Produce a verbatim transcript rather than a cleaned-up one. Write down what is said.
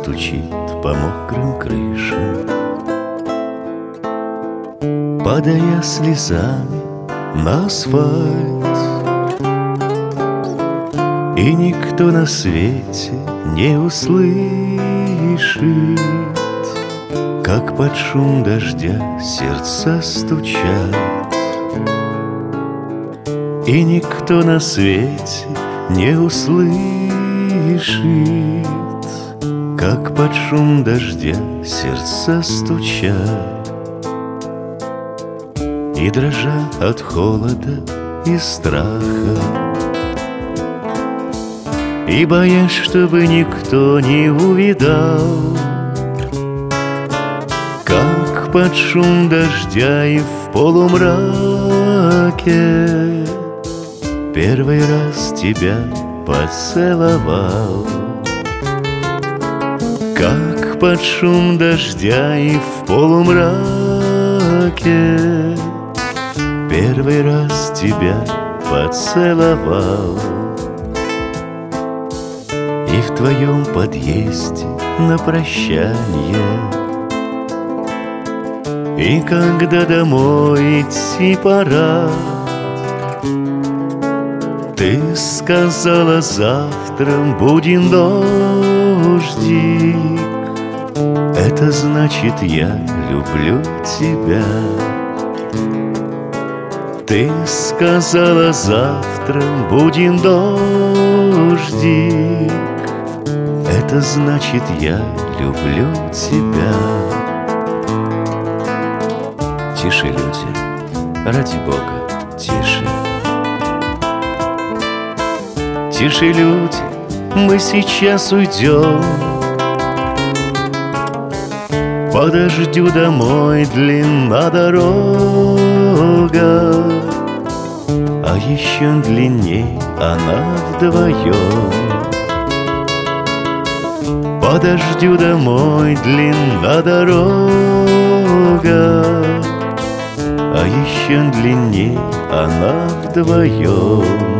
стучит по мокрым крышам, падая слезами на асфальт. И никто на свете не услышит, как под шум дождя сердца стучат. И никто на свете не услышит, как под шум дождя сердца стучат. И дрожа от холода и страха, и боясь, чтобы никто не увидал, как под шум дождя и в полумраке первый раз тебя поцеловал. Как под шум дождя и в полумраке первый раз тебя поцеловал. И в твоем подъезде на прощанье, и когда домой идти пора, ты сказала: завтра будет дождик. Это значит, я люблю тебя. Ты сказала: завтра будет дождик. Это значит, я люблю тебя. Тише, люди, ради Бога, тише. Тише, люди, мы сейчас уйдем. Подождю домой, длинна дорога, а еще длинней она вдвоем. Подождю домой, длинна дорога, а еще длинней она вдвоем.